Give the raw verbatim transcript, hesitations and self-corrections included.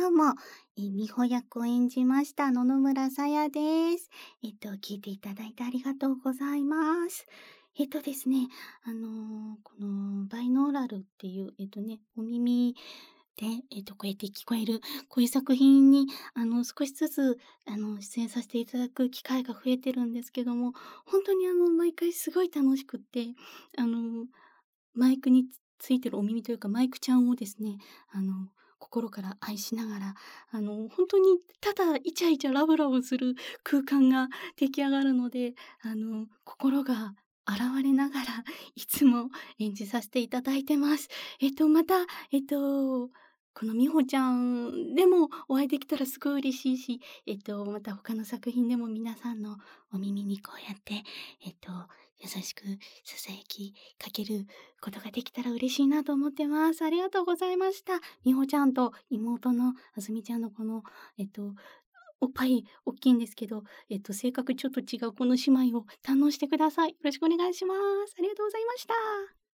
どうも、えー、美穂役を演じました野々村さやです。えっと、聞いていただいてありがとうございます。えっとですね、あのーこのバイノーラルっていう、えっとね、お耳で、えっと、こうやって聞こえる、こういう作品に、あの、少しずつ、あの、出演させていただく機会が増えてるんですけども、本当にあの、毎回すごい楽しくって、あの、マイクにつついてるお耳というか、マイクちゃんをですね、あの、心から愛しながら、あの、本当にただイチャイチャラブラブする空間が出来上がるので、あの、心が洗われながら、いつも演じさせていただいてます。えっと、また、えっと、この美穂ちゃんでもお会いできたらすごい嬉しいし、えっと、また他の作品でも皆さんのお耳にこうやって、えっと、優しくささやきかけることができたら嬉しいなと思ってます。ありがとうございました。美穂ちゃんと妹のあずみちゃんのこの、えっと、おっぱい大きいんですけど、えっと、性格ちょっと違うこの姉妹を堪能してください。よろしくお願いします。ありがとうございました。